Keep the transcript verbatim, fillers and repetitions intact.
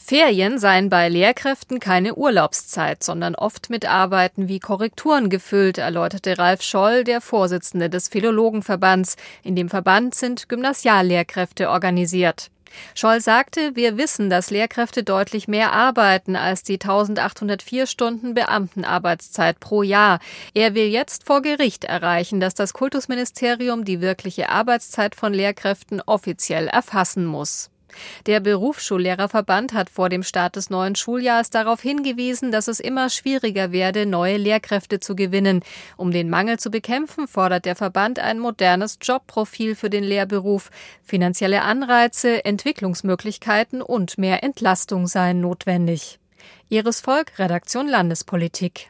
Ferien seien bei Lehrkräften keine Urlaubszeit, sondern oft mit Arbeiten wie Korrekturen gefüllt, erläuterte Ralf Scholl, der Vorsitzende des Philologenverbands. In dem Verband sind Gymnasiallehrkräfte organisiert. Scholl sagte, wir wissen, dass Lehrkräfte deutlich mehr arbeiten als die eintausendachthundertvier Stunden Beamtenarbeitszeit pro Jahr. Er will jetzt vor Gericht erreichen, dass das Kultusministerium die wirkliche Arbeitszeit von Lehrkräften offiziell erfassen muss. Der Berufsschullehrerverband hat vor dem Start des neuen Schuljahres darauf hingewiesen, dass es immer schwieriger werde, neue Lehrkräfte zu gewinnen. Um den Mangel zu bekämpfen, fordert der Verband ein modernes Jobprofil für den Lehrberuf. Finanzielle Anreize, Entwicklungsmöglichkeiten und mehr Entlastung seien notwendig. Iris Volk, Redaktion Landespolitik.